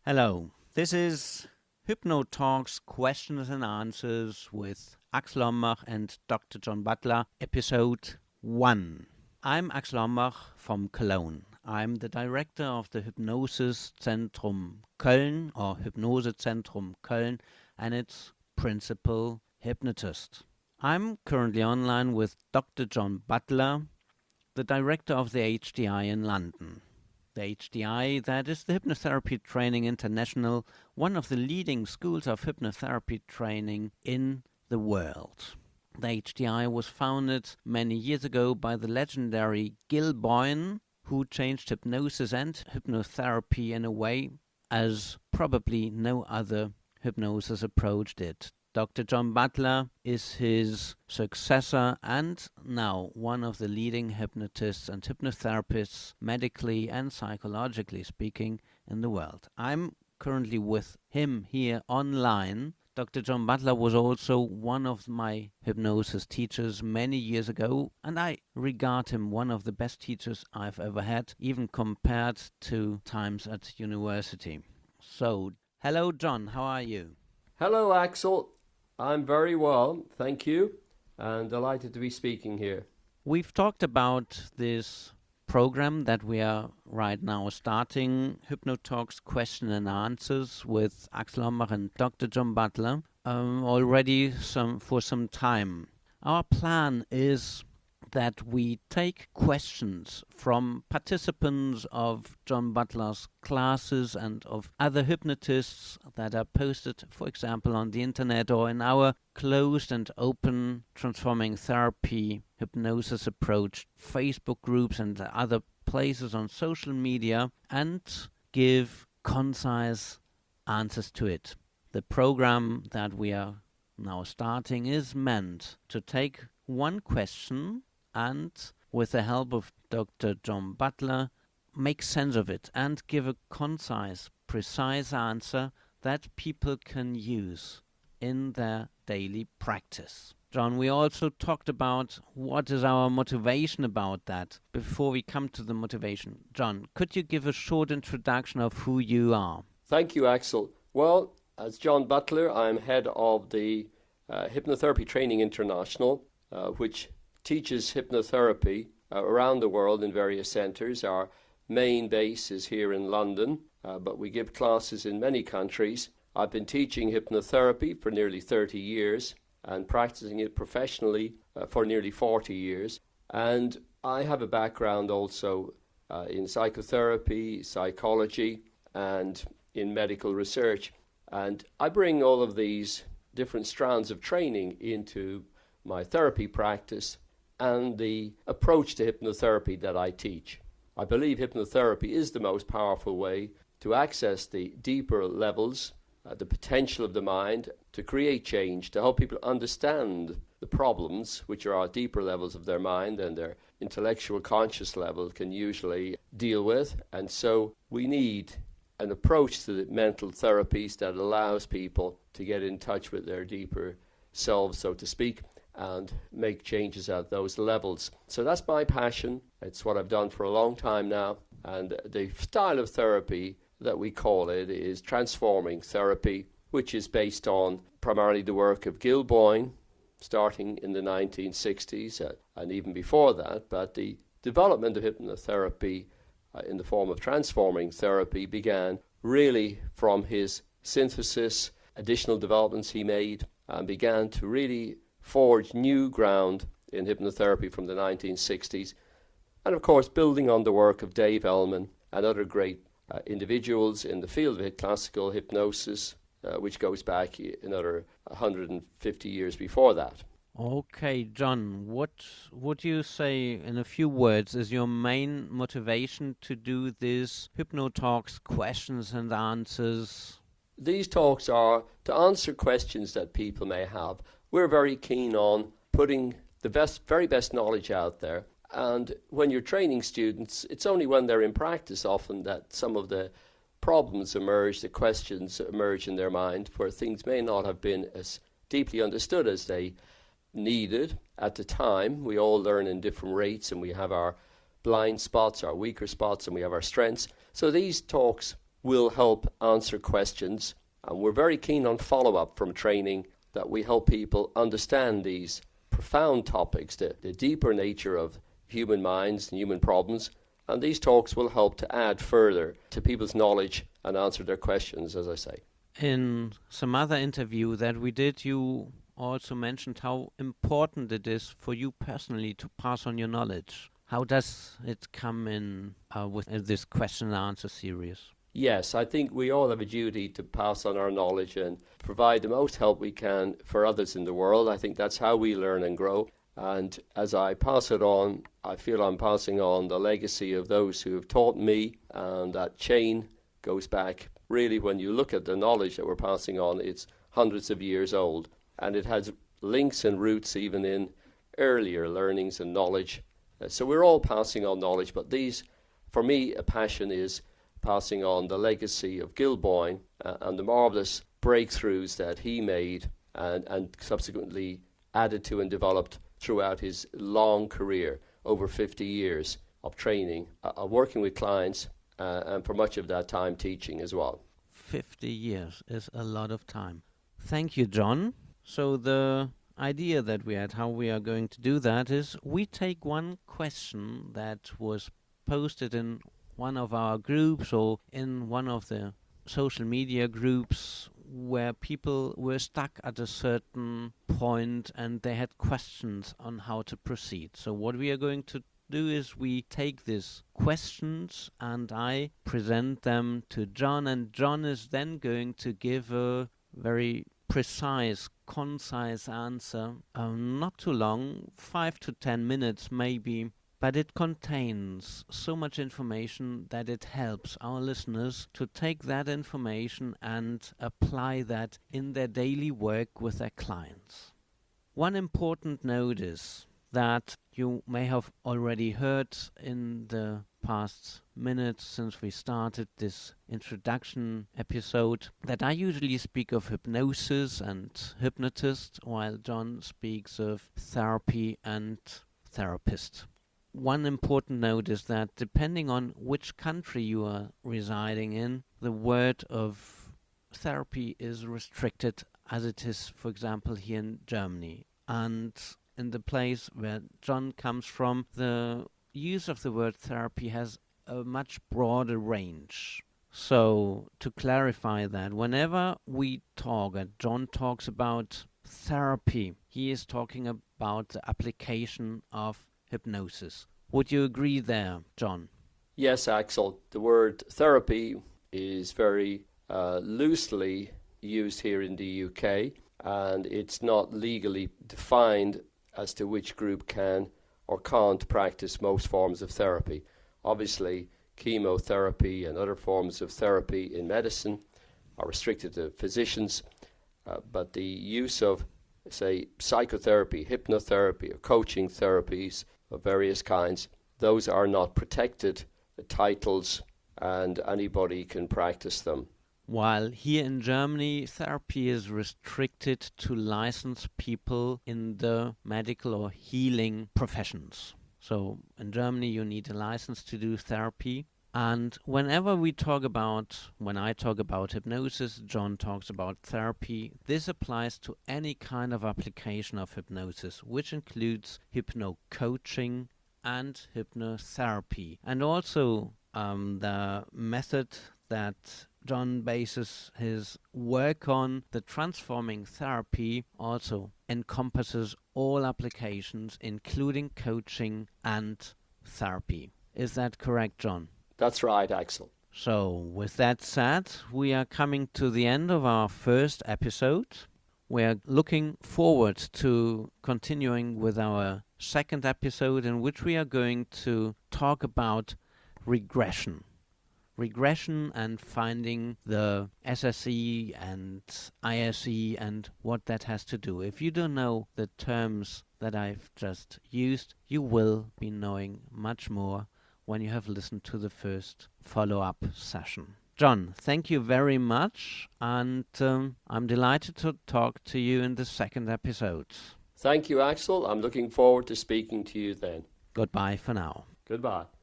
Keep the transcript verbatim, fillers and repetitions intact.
Hello, this is HypnoTalks Questions and Answers with Axel Ombach and Doctor John Butler, episode one. I'm Axel Ombach from Cologne. I'm the director of the Hypnosis Zentrum Köln, or Hypnose Zentrum Köln, and its principal hypnotist. I'm currently online with Doctor John Butler, the director of the H D I in London. The H D I, that is the Hypnotherapy Training International, one of the leading schools of hypnotherapy training in the world. The H D I was founded many years ago by the legendary Gil Boyne, who changed hypnosis and hypnotherapy in a way as probably no other hypnosis approach did. Doctor John Butler is his successor and now one of the leading hypnotists and hypnotherapists, medically and psychologically speaking, in the world. I'm currently with him here online. Doctor John Butler was also one of my hypnosis teachers many years ago, and I regard him one of the best teachers I've ever had, even compared to times at university. So, hello John, how are you? Hello Axel. I'm very well, thank you, and delighted to be speaking here. We've talked about this program that we are right now starting, HypnoTalks Question and Answers with Axel Ombach and Doctor John Butler, um, already some for some time. Our plan is that we take questions from participants of John Butler's classes and of other hypnotists that are posted, for example, on the internet or in our closed and open Transforming Therapy Hypnosis Approach Facebook groups and other places on social media, and give concise answers to it. The program that we are now starting is meant to take one question and, with the help of Doctor John Butler, make sense of it and give a concise, precise answer that people can use in their daily practice. John, we also talked about what is our motivation about that. Before we come to the motivation, John, could you give a short introduction of who you are? Thank you, Axel. Well, as John Butler, I'm head of the uh, Hypnotherapy Training International, uh, which teaches hypnotherapy uh, around the world in various centres. Our main base is here in London, uh, but we give classes in many countries. I've been teaching hypnotherapy for nearly thirty years and practicing it professionally uh, for nearly forty years. And I have a background also uh, in psychotherapy, psychology, and in medical research. And I bring all of these different strands of training into my therapy practice and the approach to hypnotherapy that I teach. I believe hypnotherapy is the most powerful way to access the deeper levels, uh, the potential of the mind, to create change, to help people understand the problems, which are at deeper levels of their mind and their intellectual conscious level can usually deal with. And so we need an approach to the mental therapies that allows people to get in touch with their deeper selves, so to speak, and make changes at those levels. So that's my passion. It's what I've done for a long time now. And the style of therapy that we call it is transforming therapy, which is based on primarily the work of Gil Boyne, starting in the nineteen sixties uh, and even before that. But the development of hypnotherapy uh, in the form of transforming therapy began really from his synthesis, additional developments he made, and began to really forge new ground in hypnotherapy from the nineteen sixties, and of course building on the work of Dave Ellman and other great uh, individuals in the field of classical hypnosis, uh, which goes back another one hundred fifty years before that. Okay, John, what would you say in a few words is your main motivation to do this HypnoTalks Questions and Answers? These talks are to answer questions that people may have. We're very keen on putting the best, very best knowledge out there. And when you're training students, it's only when they're in practice often that some of the problems emerge, the questions emerge in their mind, where things may not have been as deeply understood as they needed at the time. We all learn in different rates, and we have our blind spots, our weaker spots, and we have our strengths. So these talks will help answer questions. And we're very keen on follow-up from training, that we help people understand these profound topics, the, the deeper nature of human minds and human problems. And these talks will help to add further to people's knowledge and answer their questions, as I say. In some other interview that we did, you also mentioned how important it is for you personally to pass on your knowledge. How does it come in uh, with uh, this question and answer series? Yes, I think we all have a duty to pass on our knowledge and provide the most help we can for others in the world. I think that's how we learn and grow. And as I pass it on, I feel I'm passing on the legacy of those who have taught me, and that chain goes back. Really, when you look at the knowledge that we're passing on, it's hundreds of years old. And it has links and roots even in earlier learnings and knowledge. Uh, so we're all passing on knowledge, but these, for me, a passion is passing on the legacy of Gil Boyne uh, and the marvellous breakthroughs that he made and, and subsequently added to and developed throughout his long career, over fifty years of training, uh, of working with clients, uh, and for much of that time teaching as well. fifty years is a lot of time. Thank you, John. So the idea that we had, how we are going to do that, is we take one question that was posted in one of our groups or in one of the social media groups where people were stuck at a certain point and they had questions on how to proceed. So what we are going to do is we take these questions and I present them to John, and John is then going to give a very precise, concise answer, um, not too long, five to ten minutes maybe, but it contains so much information that it helps our listeners to take that information and apply that in their daily work with their clients. One important note is that you may have already heard in the past minutes since we started this introduction episode that I usually speak of hypnosis and hypnotist, while John speaks of therapy and therapist. One important note is that depending on which country you are residing in, the word of therapy is restricted, as it is, for example, here in Germany. And in the place where John comes from, the use of the word therapy has a much broader range. So, to clarify that, whenever we talk, and John talks about therapy, he is talking about the application of hypnosis. Would you agree there, John? Yes, Axel. The word therapy is very uh, loosely used here in the U K, and it's not legally defined as to which group can or can't practice most forms of therapy. Obviously, chemotherapy and other forms of therapy in medicine are restricted to physicians, uh, but the use of, say, psychotherapy, hypnotherapy, or coaching therapies of various kinds, those are not protected titles and anybody can practice them. While here in Germany, therapy is restricted to licensed people in the medical or healing professions. So in Germany, you need a license to do therapy. And whenever we talk about, when I talk about hypnosis, John talks about therapy, this applies to any kind of application of hypnosis, which includes hypno-coaching and hypnotherapy. And also um, the method that John bases his work on, the transforming therapy, also encompasses all applications, including coaching and therapy. Is that correct, John? That's right, Axel. So, with that said, we are coming to the end of our first episode. We are looking forward to continuing with our second episode, in which we are going to talk about regression. Regression and finding the S S E and I S E and what that has to do. If you don't know the terms that I've just used, you will be knowing much more when you have listened to the first follow-up session. John, thank you very much, and um, I'm delighted to talk to you in the second episode. Thank you, Axel. I'm looking forward to speaking to you then. Goodbye for now. Goodbye.